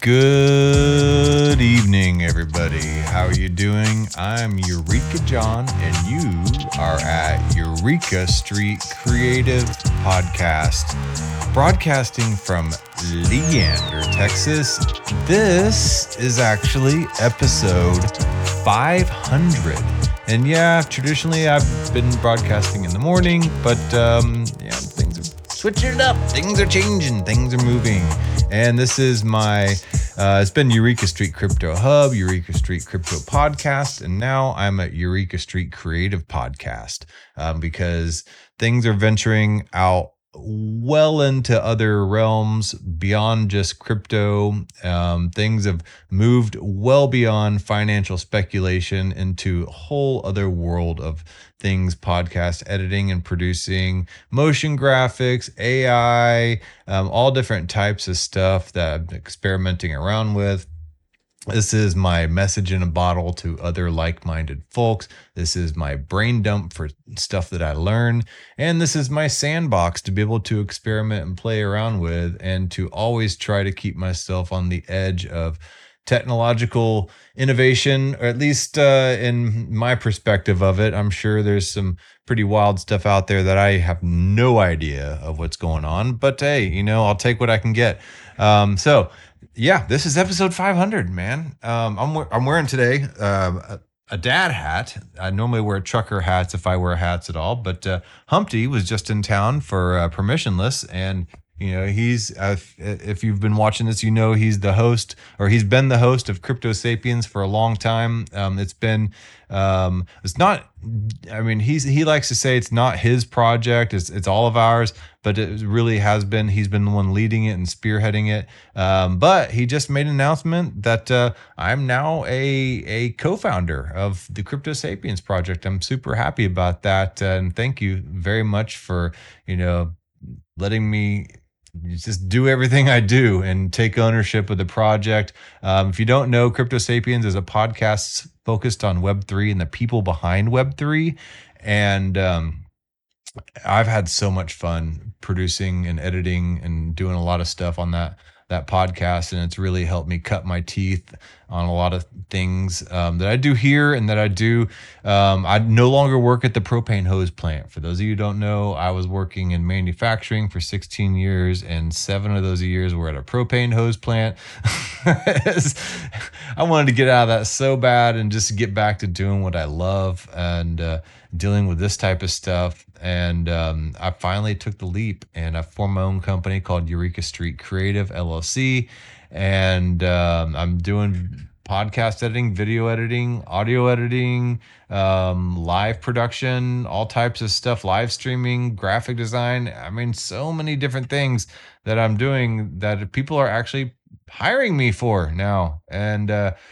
Good evening, everybody. How are you doing? I'm Eureka John, and you are at Eureka Street Creative Podcast, broadcasting from Leander, Texas. This is actually episode 500. And yeah, traditionally I've been broadcasting in the morning, but things are switching it up. Things are changing. Things are moving. And this is my, it's been Eureka Street Crypto Hub, Eureka Street Crypto Podcast, and now I'm at Eureka Street Creative Podcast because things are venturing out well into other realms beyond just crypto. Things have moved well beyond financial speculation into a whole other world of things: podcast editing and producing, motion graphics, AI, all different types of stuff that I'm experimenting around with. This is my message in a bottle to other like-minded folks. This is my brain dump for stuff that I learn. And this is my sandbox to be able to experiment and play around with, and to always try to keep myself on the edge of technological innovation, or at least in my perspective of it. I'm sure there's some pretty wild stuff out there that I have no idea of what's going on. But hey, I'll take what I can get. Yeah, this is episode 500, man. I'm wearing today a dad hat. I normally wear trucker hats if I wear hats at all, but Humpty was just in town for permissionless, and he's if you've been watching this, he's the host, or he's been the host of Crypto Sapiens for a long time. It's not. I mean, he likes to say it's not his project; it's all of ours. But it really has been. He's been the one leading it and spearheading it. But he just made an announcement that I'm now a co-founder of the Crypto Sapiens project. I'm super happy about that, and thank you very much for letting me just do everything I do and take ownership of the project. If you don't know, Crypto Sapiens is a podcast focused on Web3 and the people behind Web3. And I've had so much fun producing and editing and doing a lot of stuff on that podcast, and it's really helped me cut my teeth on a lot of things that I do here and that I do. I no longer work at the propane hose plant. For those of you who don't know, I was working in manufacturing for 16 years, and 7 of those years were at a propane hose plant. I wanted to get out of that so bad and just get back to doing what I love and dealing with this type of stuff. And I finally took the leap, and I formed my own company called Eureka Street Creative LLC. And I'm doing podcast editing, video editing, audio editing, live production, all types of stuff, live streaming, graphic design. I mean, so many different things that I'm doing that people are actually hiring me for now. And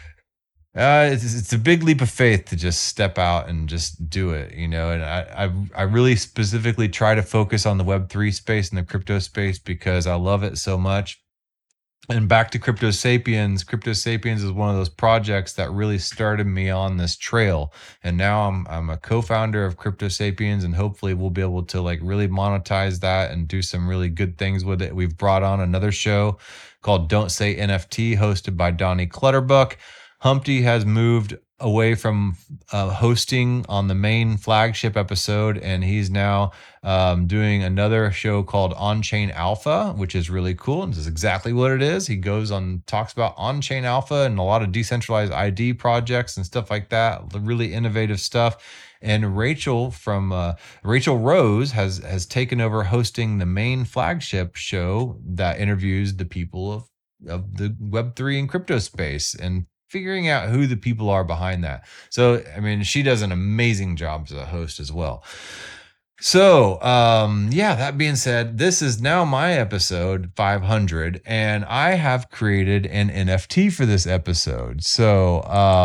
it's a big leap of faith to just step out and just do it, and I really specifically try to focus on the Web3 space and the crypto space because I love it so much. And back to Crypto Sapiens. Crypto Sapiens is one of those projects that really started me on this trail. And now I'm a co-founder of Crypto Sapiens, and hopefully we'll be able to really monetize that and do some really good things with it. We've brought on another show called Don't Say NFT, hosted by Donnie Clutterbuck. Humpty has moved away from hosting on the main flagship episode, and he's now doing another show called On-Chain Alpha, which is really cool. And this is exactly what it is. He goes on, talks about On-Chain Alpha and a lot of decentralized ID projects and stuff like that, really innovative stuff. And Rachel from Rachel Rose has taken over hosting the main flagship show that interviews the people of the Web3 and crypto space, and figuring out who the people are behind that. So, I mean, she does an amazing job as a host as well. So, that being said, this is now my episode 500, and I have created an NFT for this episode. So,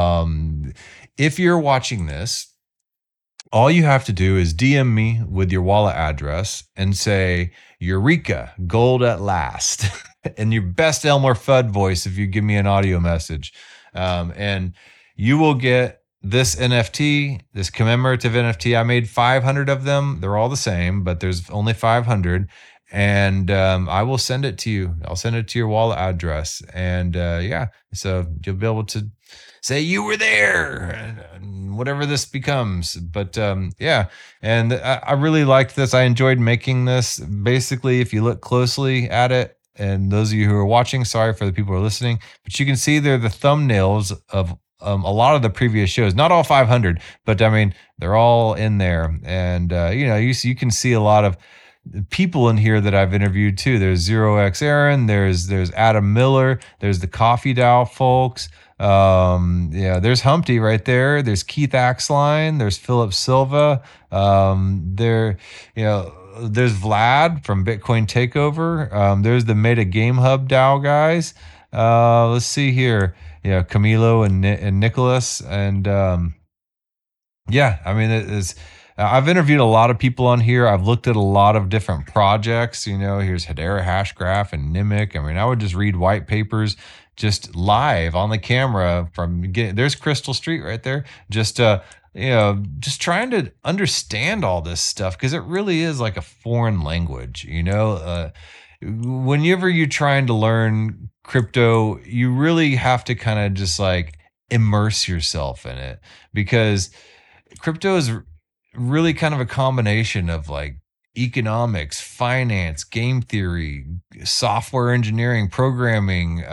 if you're watching this, all you have to do is DM me with your wallet address and say, Eureka, gold at last, in your best Elmer Fudd voice if you give me an audio message. And you will get this NFT, this commemorative NFT. I made 500 of them. They're all the same, but there's only 500. and I will send it to you. I'll send it to your wallet address, and yeah, so you'll be able to say you were there, and whatever this becomes. But yeah, and I really liked this. I enjoyed making this. Basically, if you look closely at it, and those of you who are watching, sorry for the people who are listening, but you can see they're the thumbnails of a lot of the previous shows. Not all 500, but I mean they're all in there, and you can see a lot of people in here that I've interviewed too. There's Zero X Aaron, there's Adam Miller, there's the Coffee Dow folks. Yeah, there's Humpty right there. There's Keith Axline, there's Philip Silva. There, there's Vlad from Bitcoin Takeover. There's the Meta Game Hub DAO guys. Let's see here. Yeah, Camilo and Nicholas and yeah, I mean, it is. I've interviewed a lot of people on here. I've looked at a lot of different projects. Here's Hedera Hashgraph and Nimic. I mean, I would just read white papers just live on the camera there's Crystal Street right there. Just trying to understand all this stuff because it really is like a foreign language. Whenever you're trying to learn crypto, you really have to kind of just like immerse yourself in it because crypto is really kind of a combination of like economics, finance, game theory, software engineering, programming.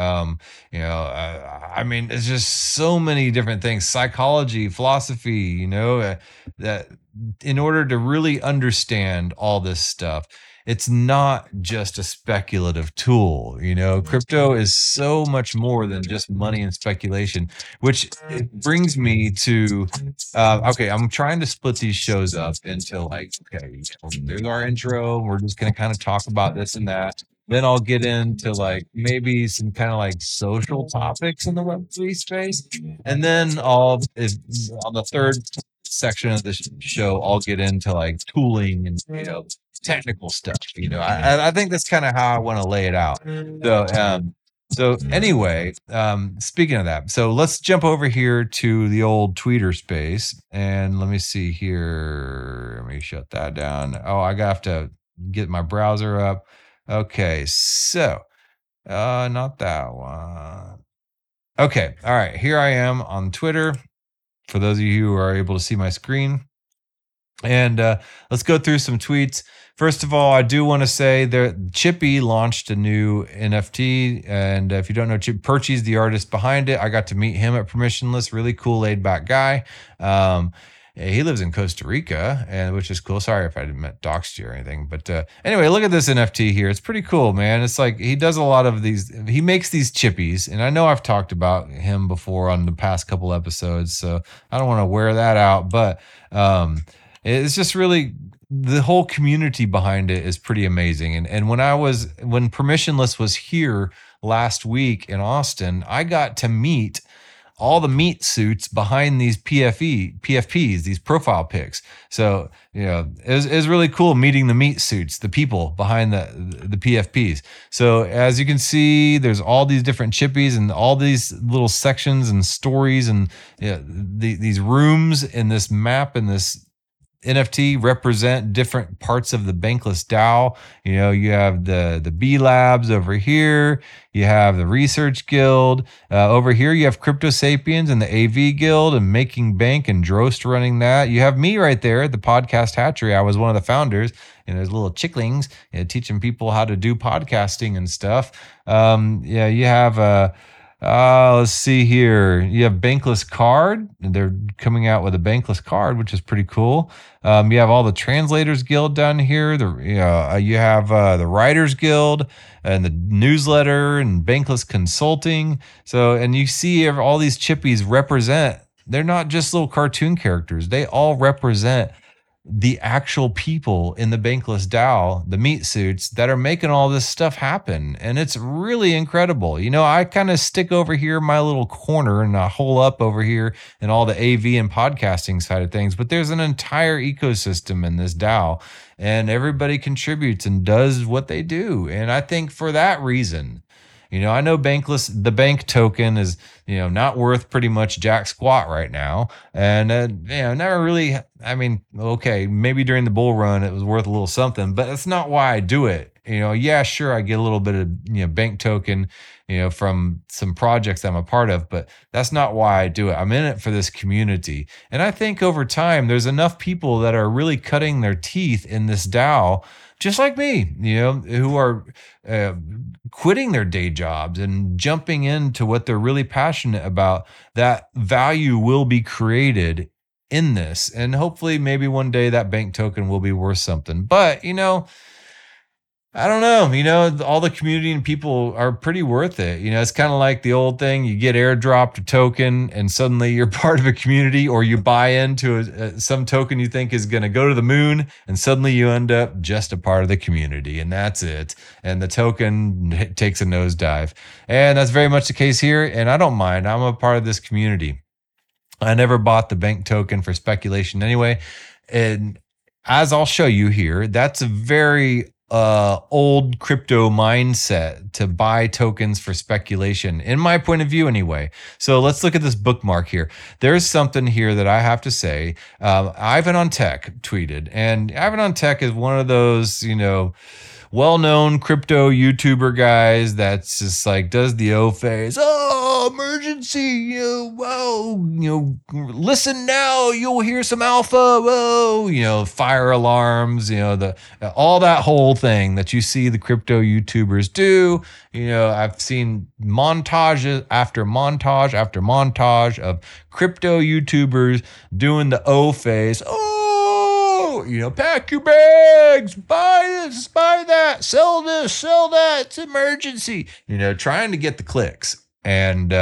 I mean, it's just so many different things, psychology, philosophy, that in order to really understand all this stuff, it's not just a speculative tool. Crypto is so much more than just money and speculation, which it brings me to okay, I'm trying to split these shows up into like, okay, there's our intro. We're just going to kind of talk about this and that. Then I'll get into like maybe some kind of like social topics in the Web3 space. And then on the third section of the show, I'll get into like tooling and, technical stuff. I think that's kind of how I want to lay it out. So anyway, speaking of that, so let's jump over here to the old Twitter space, and let me see here. Let me shut that down. Oh, I have to get my browser up. Okay, so not that one. Okay, all right. Here I am on Twitter. For those of you who are able to see my screen, and let's go through some tweets. First of all, I do want to say that Chippy launched a new NFT. And if you don't know, Perchy's the artist behind it. I got to meet him at Permissionless. Really cool, laid back guy. He lives in Costa Rica, which is cool. Sorry if I didn't doxed you or anything. But anyway, look at this NFT here. It's pretty cool, man. It's like he does a lot of these. He makes these chippies. And I know I've talked about him before on the past couple episodes. So I don't want to wear that out. But it's just really, the whole community behind it is pretty amazing. And when Permissionless was here last week in Austin, I got to meet all the meat suits behind these PFPs, these profile pics. So, it was really cool meeting the meat suits, the people behind the PFPs. So as you can see, there's all these different chippies and all these little sections and stories and these rooms in this map and this NFT represent different parts of the Bankless DAO. You have the B Labs over here. You have the Research Guild. Over here, you have Crypto Sapiens and the AV Guild and Making Bank and Drost running that. You have me right there at the Podcast Hatchery. I was one of the founders. And there's little chicklings teaching people how to do podcasting and stuff. You have let's see here. You have Bankless Card. They're coming out with a Bankless Card, which is pretty cool. You have all the Translators Guild down here. You have the Writers Guild and the newsletter and Bankless Consulting. So, and you see all these chippies represent. They're not just little cartoon characters. They all represent the actual people in the Bankless DAO, the meat suits that are making all this stuff happen. And it's really incredible. I kind of stick over here in my little corner and I hole up over here in all the AV and podcasting side of things. But there's an entire ecosystem in this DAO and everybody contributes and does what they do. And I think for that reason, I know the bank token is, not worth pretty much jack squat right now. And, never really, I mean, okay, maybe during the bull run, it was worth a little something, but that's not why I do it. Yeah, sure, I get a little bit of, bank token, from some projects I'm a part of, but that's not why I do it. I'm in it for this community. And I think over time, there's enough people that are really cutting their teeth in this DAO, just like me, who are uh, quitting their day jobs and jumping into what they're really passionate about. That value will be created in this. And hopefully, maybe one day that bank token will be worth something. But, I don't know. All the community and people are pretty worth it. It's kind of like the old thing: you get airdropped a token, and suddenly you're part of a community, or you buy into some token you think is going to go to the moon, and suddenly you end up just a part of the community, and that's it. And the token takes a nosedive, and that's very much the case here. And I don't mind. I'm a part of this community. I never bought the bank token for speculation anyway, and as I'll show you here, that's a very old crypto mindset to buy tokens for speculation, in my point of view anyway. So let's look at this bookmark here. There's something here that I have to say. Ivan on Tech tweeted, and Ivan on Tech is one of those, well-known crypto YouTuber guys that's just like does the O phase. Oh, emergency! Whoa! Listen now. You'll hear some alpha. Whoa! Fire alarms. All that whole thing that you see the crypto YouTubers do. I've seen montage after montage after montage of crypto YouTubers doing the O phase. Pack your bags, buy this, buy that, sell this, sell that, it's emergency, trying to get the clicks. And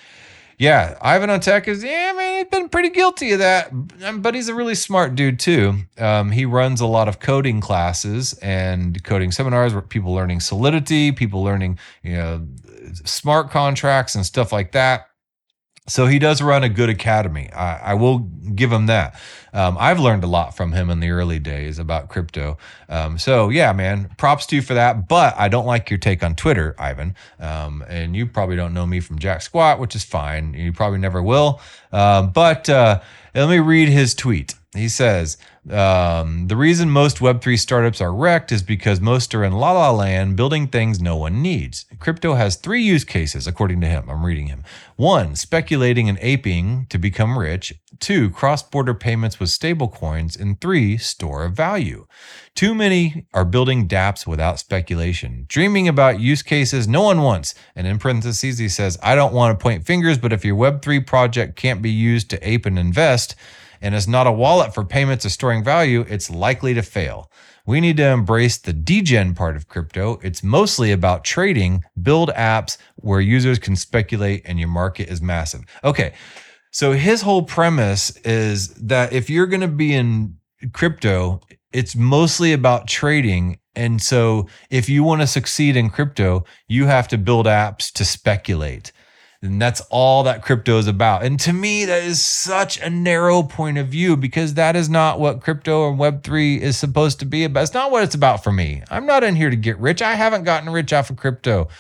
Ivan on Tech is, he's been pretty guilty of that, but he's a really smart dude too. He runs a lot of coding classes and coding seminars where people learning Solidity, people learning, smart contracts and stuff like that. So he does run a good academy. I will give him that. I've learned a lot from him in the early days about crypto. So yeah, man, props to you for that. But I don't like your take on Twitter, Ivan. And you probably don't know me from Jack Squat, which is fine. You probably never will. But let me read his tweet. He says, the reason most Web3 startups are wrecked is because most are in la la land building things no one needs. Crypto has 3 use cases, according to him. I'm reading him. 1, speculating and aping to become rich. 2, cross-border payments with stablecoins. And 3, store of value. Too many are building dApps without speculation, dreaming about use cases no one wants. And in parentheses, he says, I don't want to point fingers, but if your Web3 project can't be used to ape and invest, and is not a wallet for payments or storing value, it's likely to fail. We need to embrace the degen part of crypto. It's mostly about trading, build apps where users can speculate and your market is massive. Okay, so his whole premise is that if you're going to be in crypto, it's mostly about trading. And so if you want to succeed in crypto, you have to build apps to speculate. And that's all that crypto is about. And to me, that is such a narrow point of view because that is not what crypto and Web3 is supposed to be about. It's not what it's about for me. I'm not in here to get rich. I haven't gotten rich off of crypto.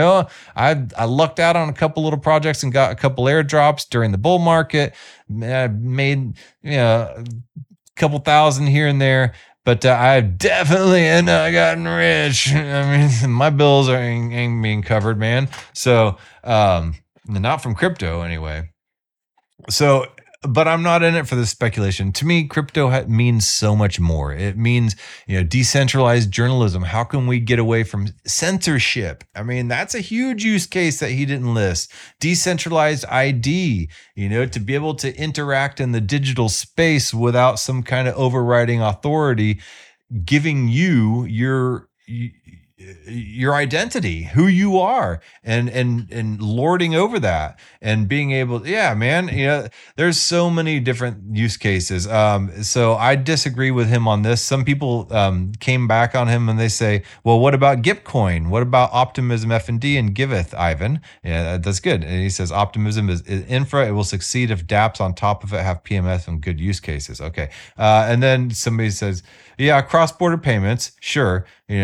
I lucked out on a couple little projects and got a couple airdrops during the bull market. I made, a couple thousand here and there. But I've definitely not gotten rich. I mean, my bills ain't being covered, man. So, not from crypto anyway. So, but I'm not in it for the speculation. To me, crypto means so much more. It means, decentralized journalism. How can we get away from censorship? I mean, that's a huge use case that he didn't list. Decentralized ID, to be able to interact in the digital space without some kind of overriding authority giving you your identity, who you are, and lording over that and being able, there's so many different use cases. So I disagree with him on this. Some people came back on him and they say, well, what about Gipcoin? What about Optimism FND and Giveth, Ivan? Yeah, that's good. And he says Optimism is infra. It will succeed if dApps on top of it have PMS and good use cases. Okay. And then somebody says, yeah, cross-border payments. Sure.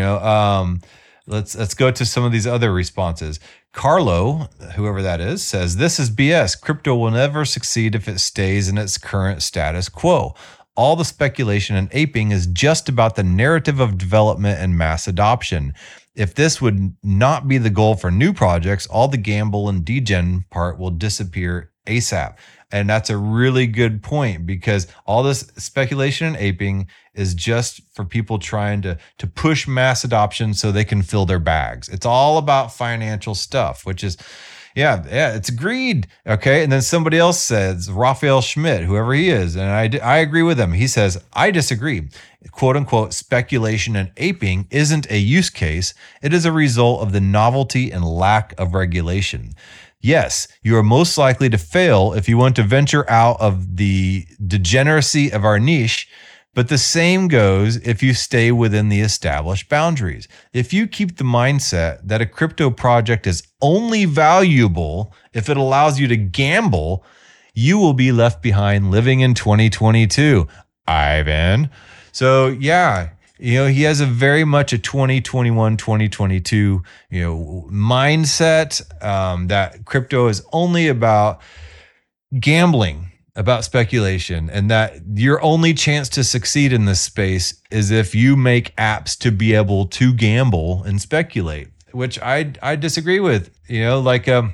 Let's go to some of these other responses. Carlo, whoever that is, says, this is BS. Crypto will never succeed if it stays in its current status quo. All the speculation and aping is just about the narrative of development and mass adoption. If this would not be the goal for new projects, all the gamble and degen part will disappear ASAP. And that's a really good point, because all this speculation and aping is just for people trying to push mass adoption so they can fill their bags. It's all about financial stuff, which is, yeah, it's greed. Okay. And then somebody else says, Raphael Schmidt, whoever he is, and I agree with him. He says, I disagree. Quote unquote, speculation and aping isn't a use case. It is a result of the novelty and lack of regulation. Yes, you are most likely to fail if you want to venture out of the degeneracy of our niche, but the same goes if you stay within the established boundaries. If you keep the mindset that a crypto project is only valuable if it allows you to gamble, you will be left behind living in 2022. Ivan. So yeah, he has a very much a 2021, 2022, mindset, that crypto is only about gambling, about speculation, and that your only chance to succeed in this space is if you make apps to be able to gamble and speculate, which I disagree with. The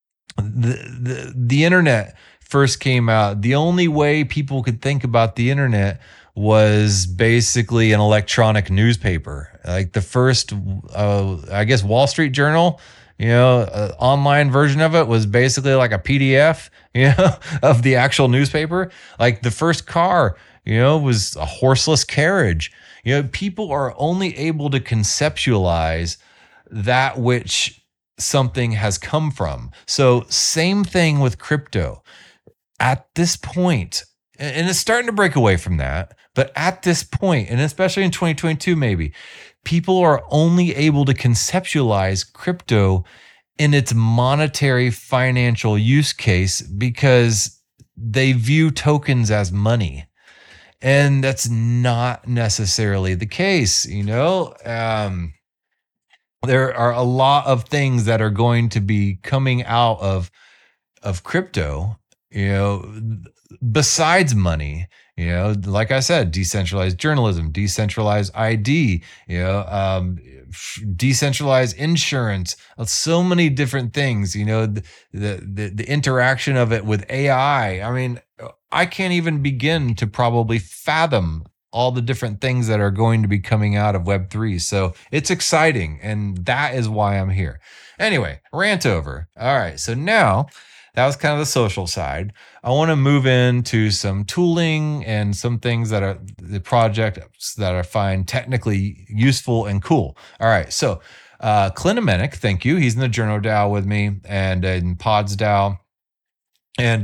internet first came out, the only way people could think about the internet was basically an electronic newspaper. Like the first, I guess, Wall Street Journal, online version of it was basically like a PDF, of the actual newspaper. Like the first car, was a horseless carriage. People are only able to conceptualize that which something has come from. So same thing with crypto. At this point, and it's starting to break away from that, but at this point, and especially in 2022, maybe, people are only able to conceptualize crypto in its monetary financial use case because they view tokens as money. And that's not necessarily the case. There are a lot of things that are going to be coming out of crypto, besides money. Like I said, decentralized journalism, decentralized ID, decentralized insurance, so many different things, the interaction of it with AI. I mean, I can't even begin to probably fathom all the different things that are going to be coming out of Web3. So it's exciting. And that is why I'm here. Anyway, rant over. All right. So now, that was kind of the social side. I want to move into some tooling and some things that are the projects that I find technically useful and cool. All right. So Clinomenic, thank you. He's in the Journal DAO with me and in Pods DAO. And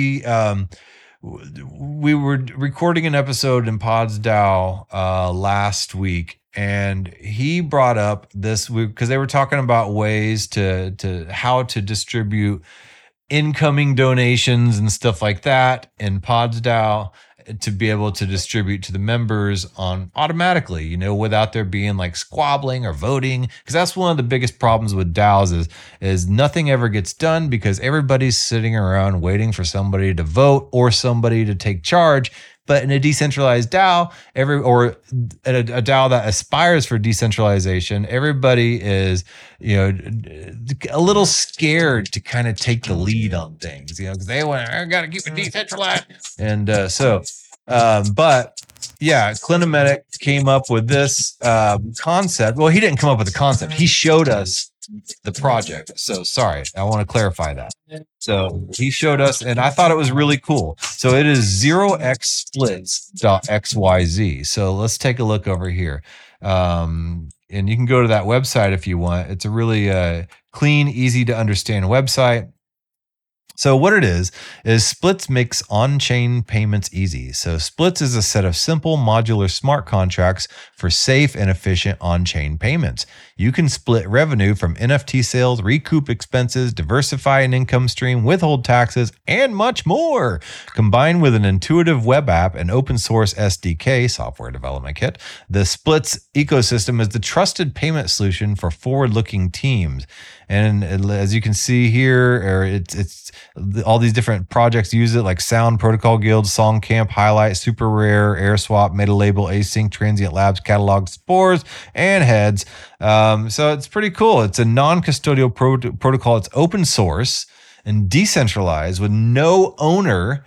we were recording an episode in Pods DAO last week. And he brought up this because they were talking about ways to how to distribute incoming donations and stuff like that in Pods DAO to be able to distribute to the members on automatically, without there being like squabbling or voting. Because that's one of the biggest problems with DAOs is nothing ever gets done because everybody's sitting around waiting for somebody to vote or somebody to take charge. But in a decentralized DAO, or a DAO that aspires for decentralization, everybody is, a little scared to kind of take the lead on things, because I got to keep it decentralized. And but yeah, Clinomedic came up with this concept. Well, he didn't come up with the concept. He showed us the project. So sorry, I want to clarify that. So he showed us, and I thought it was really cool. So it is 0xsplits.xyz. So let's take a look over here. And you can go to that website if you want. It's a really clean, easy to understand website. So what it is Splits makes on-chain payments easy. So Splits is a set of simple modular smart contracts for safe and efficient on-chain payments. You can split revenue from NFT sales, recoup expenses, diversify an income stream, withhold taxes, and much more. Combined with an intuitive web app and open source SDK, software development kit, the Splits ecosystem is the trusted payment solution for forward-looking teams. And as you can see here, all these different projects use it, like Sound Protocol Guild, Songcamp, Highlight, Super Rare, AirSwap, Metalabel, Async, Transient Labs, Catalog, Spores, and Heads. So it's pretty cool. It's a non-custodial protocol. It's open source and decentralized with no owner.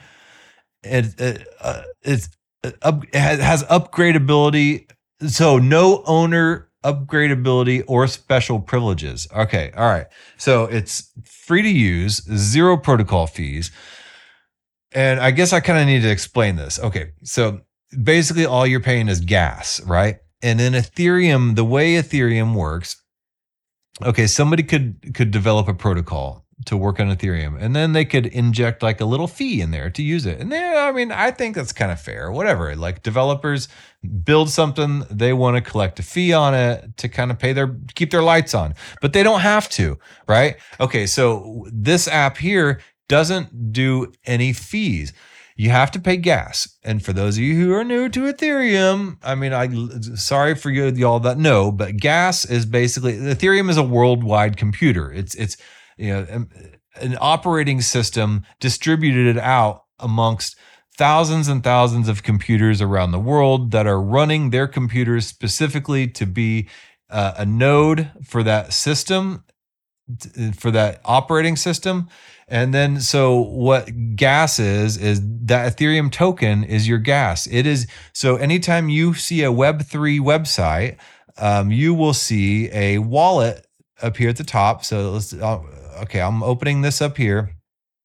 It has upgradability, so no owner upgradability or special privileges. Okay, all right. So it's free to use, zero protocol fees. And I guess I kind of need to explain this. Okay, so basically all you're paying is gas, right? And in Ethereum, the way Ethereum works, okay, somebody could develop a protocol to work on Ethereum, and then they could inject like a little fee in there to use it. And then, I mean, I think that's kind of fair. Whatever. Like developers build something, they want to collect a fee on it to kind of keep their lights on, but they don't have to, right? Okay, so this app here doesn't do any fees. You have to pay gas. And for those of you who are new to Ethereum, I mean, sorry for y'all that know, but gas is basically, Ethereum is a worldwide computer. It's an operating system distributed out amongst thousands and thousands of computers around the world that are running their computers specifically to be a node for that system, for that operating system. And then, so what gas is that Ethereum token is your gas. It is, so anytime you see a Web3 website, you will see a wallet up here at the top. So okay, I'm opening this up here.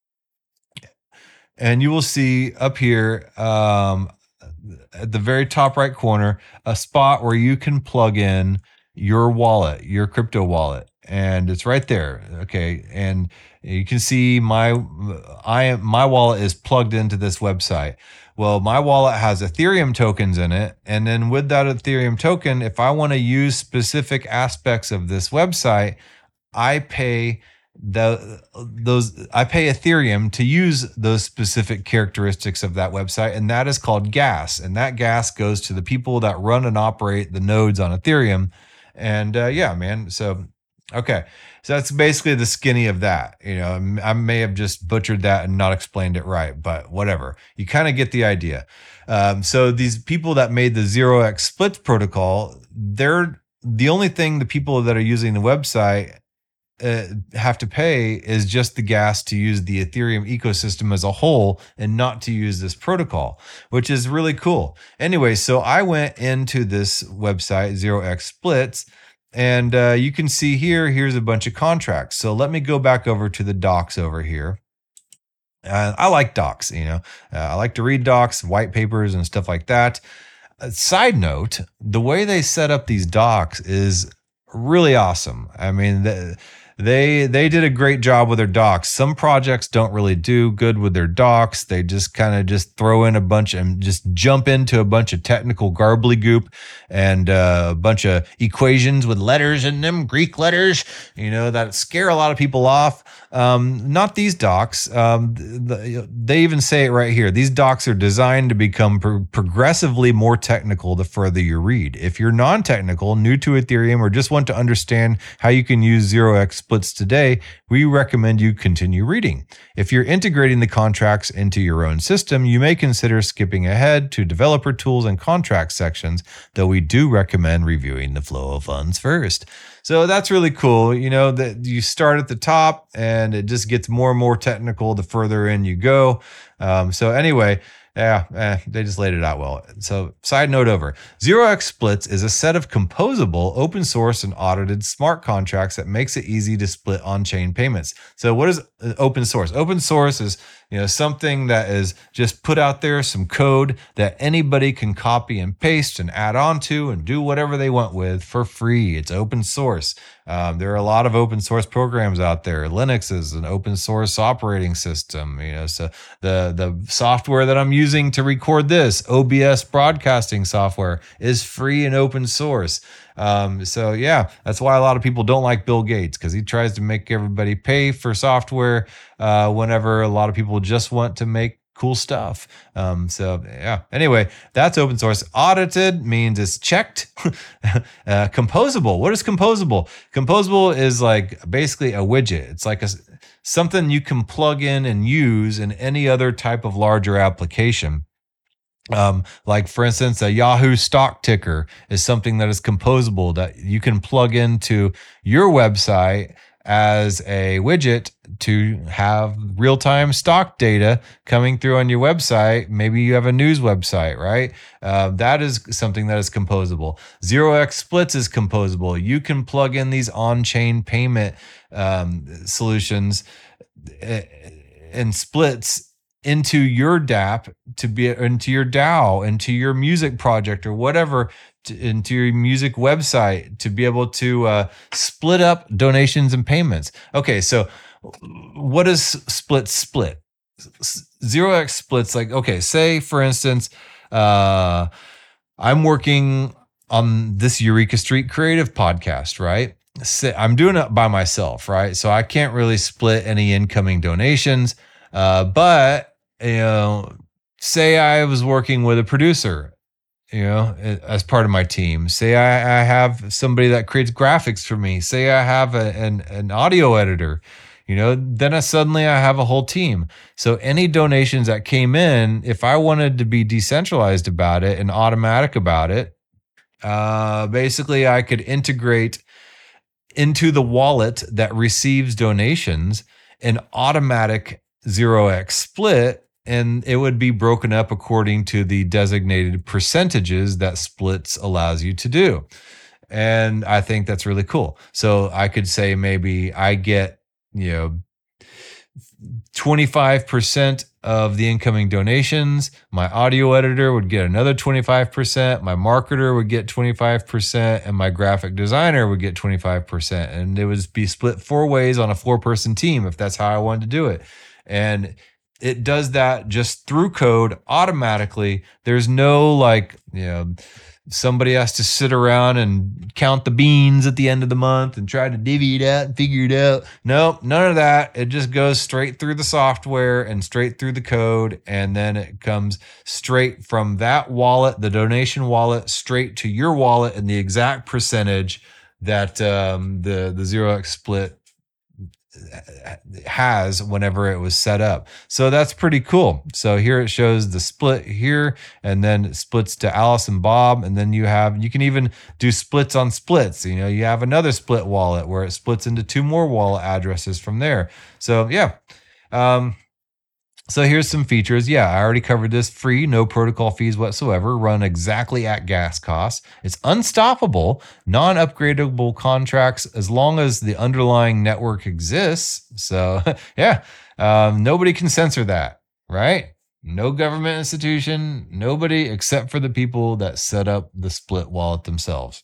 And you will see up here at the very top right corner, a spot where you can plug in your wallet, your crypto wallet. And it's right there. Okay. And you can see my wallet is plugged into this website. Well, my wallet has Ethereum tokens in it. And then with that Ethereum token, if I want to use specific aspects of this website, I pay Ethereum to use those specific characteristics of that website, and that is called gas. And that gas goes to the people that run and operate the nodes on Ethereum. And yeah, man. So okay, so that's basically the skinny of that. I may have just butchered that and not explained it right, but whatever. You kind of get the idea. So these people that made the 0x splits protocol, they're the only thing the people that are using the website have to pay is just the gas to use the Ethereum ecosystem as a whole and not to use this protocol, which is really cool. Anyway, so I went into this website, 0x splits, and you can see here's a bunch of contracts. So let me go back over to the docs over here. I like docs, I like to read docs, white papers and stuff like that. Side note, the way they set up these docs is really awesome. I mean, they did a great job with their docs. Some projects don't really do good with their docs. They just kind of just throw in a bunch and just jump into a bunch of technical goop and a bunch of equations with letters in them, Greek letters, that scare a lot of people off. Not these docs. They even say it right here. These docs are designed to become progressively more technical the further you read. If you're non-technical, new to Ethereum, or just want to understand how you can use 0x splits today, we recommend you continue reading. If you're integrating the contracts into your own system, you may consider skipping ahead to developer tools and contract sections, though we do recommend reviewing the flow of funds first. So that's really cool, that you start at the top and it just gets more and more technical the further in you go. So anyway, they just laid it out well. So side note over. 0x splits is a set of composable, open source, and audited smart contracts that makes it easy to split on-chain payments. So what is open source? Open source is something that is just put out there, some code that anybody can copy and paste and add on to and do whatever they want with for free. It's open source. There are a lot of open source programs out there. Linux is an open source operating system. So the software that I'm using to record this, OBS broadcasting software, is free and open source. So yeah, that's why a lot of people don't like Bill Gates, because he tries to make everybody pay for software whenever a lot of people just want to make cool stuff. So yeah, anyway, that's open source. Audited means it's checked. Composable. What is composable? Composable is like basically a widget. It's like something you can plug in and use in any other type of larger application. Like for instance, a Yahoo stock ticker is something that is composable that you can plug into your website as a widget to have real-time stock data coming through on your website. Maybe you have a news website, right? That is something that is composable. 0x Splits is composable. You can plug in these on-chain payment solutions and splits into your DApp, to be into your DAO, into your music project or whatever, into your music website, to be able to split up donations and payments. Okay, so what is split? 0x Splits, like, okay, say for instance, I'm working on this Eureka Street Creative podcast, right? I'm doing it by myself, right? So I can't really split any incoming donations. But say I was working with a producer, as part of my team. Say I have somebody that creates graphics for me. Say I have an audio editor. Then suddenly I have a whole team. So any donations that came in, if I wanted to be decentralized about it and automatic about it, basically I could integrate into the wallet that receives donations an automatic 0x split, and it would be broken up according to the designated percentages that splits allows you to do. And I think that's really cool. So I could say maybe I get, 25% of the incoming donations. My audio editor would get another 25%. My marketer would get 25%, and my graphic designer would get 25%. And it would be split 4 ways on a 4-person team if that's how I wanted to do it. And it does that just through code automatically. There's no somebody has to sit around and count the beans at the end of the month and try to divvy it out and figure it out. Nope, none of that. It just goes straight through the software and straight through the code. And then it comes straight from that wallet, the donation wallet, straight to your wallet in the exact percentage that the 0x Split has whenever it was set up. So that's pretty cool. So here it shows the split here, and then it splits to Alice and Bob, and then you can even do splits on splits. You have another split wallet where it splits into 2 more wallet addresses from there. So yeah. So here's some features. Yeah, I already covered this. Free, no protocol fees whatsoever, run exactly at gas costs. It's unstoppable, non-upgradable contracts as long as the underlying network exists. So yeah, nobody can censor that, right? No government institution, nobody except for the people that set up the split wallet themselves.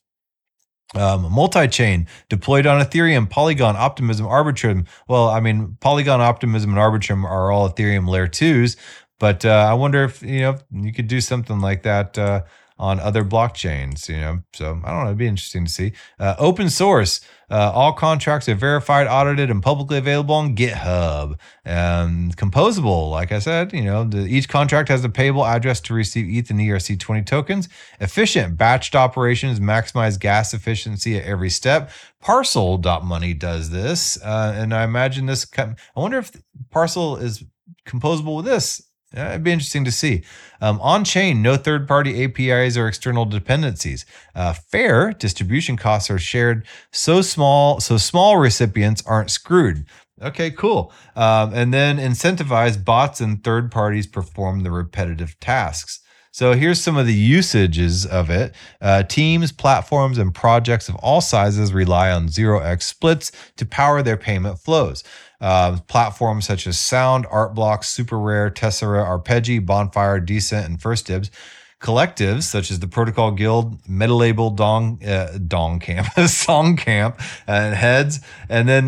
Multi-chain deployed on Ethereum, Polygon, Optimism, Arbitrum. Well, I mean, Polygon, Optimism, and Arbitrum are all Ethereum layer 2s, but I wonder if you could do something like that on other blockchains. So I don't know. It'd be interesting to see. Open source. All contracts are verified, audited, and publicly available on GitHub. Composable, like I said, each contract has a payable address to receive ETH and ERC20 tokens. Efficient, batched operations maximize gas efficiency at every step. Parcel.money does this, and I imagine this. I wonder if Parcel is composable with this. It'd be interesting to see. On-chain, no third-party APIs or external dependencies. Fair, distribution costs are shared so small recipients aren't screwed. Okay, cool. And then incentivize bots and third parties perform the repetitive tasks. So here's some of the usages of it. Teams, platforms, and projects of all sizes rely on 0x Splits to power their payment flows. Platforms such as Sound, Artblocks, Super Rare, Tessera, Arpeggi, Bonfire, Decent, and First Dibs. Collectives such as the Protocol Guild, Metalabel, Dong Camp, Songcamp, and Heads, and then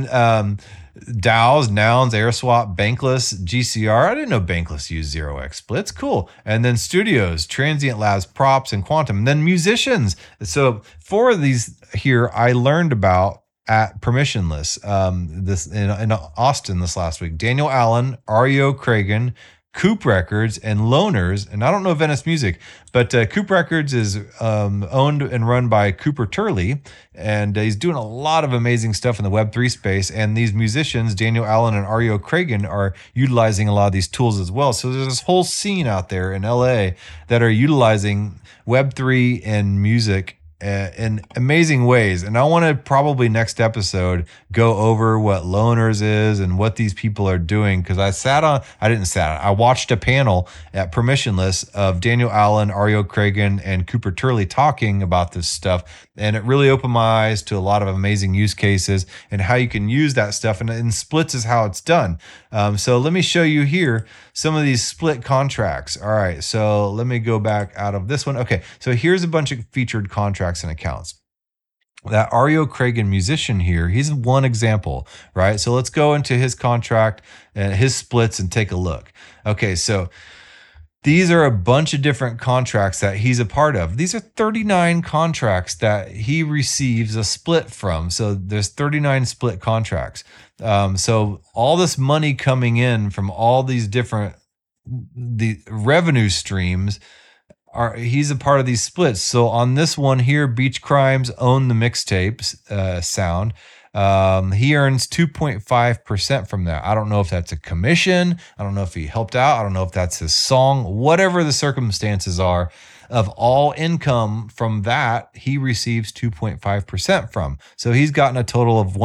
DAOs, Nouns, AirSwap, Bankless, GCR. I didn't know Bankless used 0x Splits. Cool. And then studios, Transient Labs, Props, and Quantum. And then musicians. So 4 of these here I learned about at Permissionless this in Austin this last week. Daniel Allen, Ario Cragen, Coop Records and Loners, and I don't know Venice Music, but Coop Records is owned and run by Cooper Turley, and he's doing a lot of amazing stuff in the Web3 space. And these musicians, Daniel Allen and Ario Cragen, are utilizing a lot of these tools as well. So there's this whole scene out there in LA that are utilizing Web3 and music in amazing ways. And I want to probably next episode go over what Loners is and what these people are doing. Because I watched a panel at Permissionless of Daniel Allen, Ario Cragen, and Cooper Turley talking about this stuff. And it really opened my eyes to a lot of amazing use cases and how you can use that stuff. And splits is how it's done. So let me show you here some of these split contracts. All right, so let me go back out of this one. Okay, so here's a bunch of featured contracts and accounts. That Ario Cragen musician here, he's one example, right? So let's go into his contract and his splits and take a look. Okay, so these are a bunch of different contracts that he's a part of. These are 39 contracts that he receives a split from. So there's 39 split contracts. So all this money coming in from all these different the revenue streams he's a part of these splits. So on this one here, Beach Crimes own the mixtapes sound. He earns 2.5% from that. I don't know if that's a commission. I don't know if he helped out. I don't know if that's his song. Whatever the circumstances are, of all income from that, he receives 2.5% from. So he's gotten a total of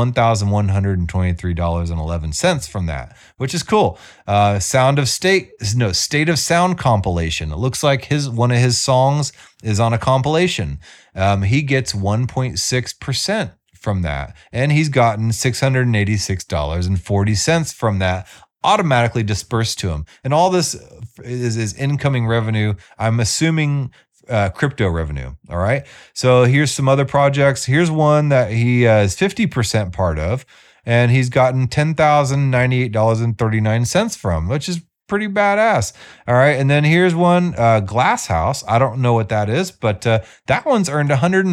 $1,123.11 from that, which is cool. State of Sound compilation. It looks like one of his songs is on a compilation. He gets 1.6% from that, and he's gotten $686.40 from that, automatically dispersed to him. And all this is incoming revenue. I'm assuming crypto revenue. All right. So here's some other projects. Here's one that he is 50% part of, and he's gotten $10,098.39 from, which is pretty badass. All right. And then here's one, Glass House. I don't know what that is, but that one's earned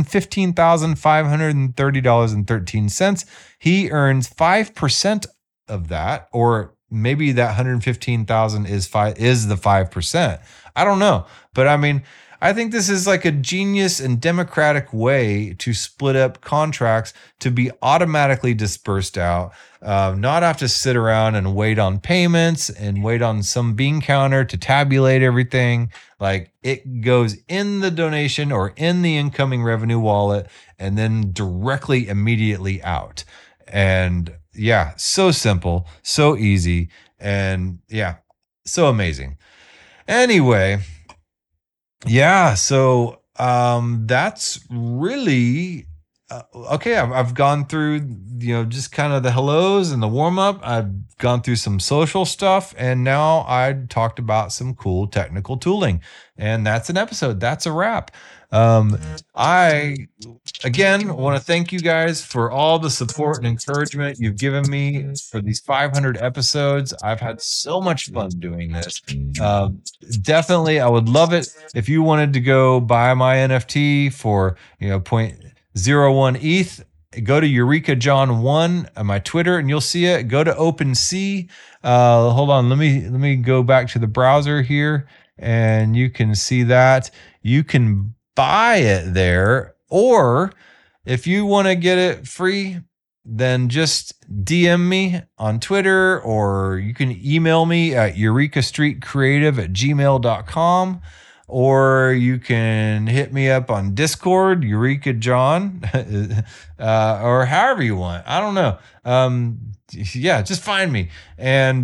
$115,530.13. He earns 5% of that, or maybe that 115,000 is the 5%. I don't know. But I mean, I think this is like a genius and democratic way to split up contracts to be automatically dispersed out, not have to sit around and wait on payments and wait on some bean counter to tabulate everything. Like, it goes in the donation or in the incoming revenue wallet and then directly immediately out. And yeah, so simple, so easy, and yeah, so amazing. Anyway, yeah, so that's really okay. I've gone through, just kind of the hellos and the warm up. I've gone through some social stuff, and now I talked about some cool technical tooling, and that's an episode. That's a wrap. I again want to thank you guys for all the support and encouragement you've given me for these 500 episodes. I've had so much fun doing this. Definitely, I would love it if you wanted to go buy my NFT for 0.01 ETH. Go to Eureka John 1 on my Twitter and you'll see it. Go to OpenSea. Hold on, let me go back to the browser here, and you can see that you can buy it there, or if you want to get it free, then just DM me on Twitter, or you can email me at eurekastreetcreative@gmail.com, or you can hit me up on Discord, Eureka John, or however you want. I don't know. Yeah, just find me and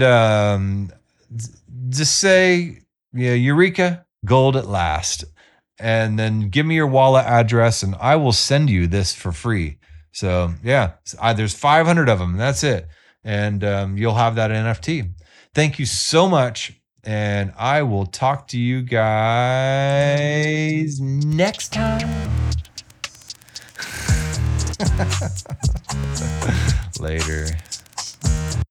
just say, Eureka, gold at last. And then give me your wallet address and I will send you this for free. So yeah, there's 500 of them. And that's it. And you'll have that NFT. Thank you so much. And I will talk to you guys next time. Later.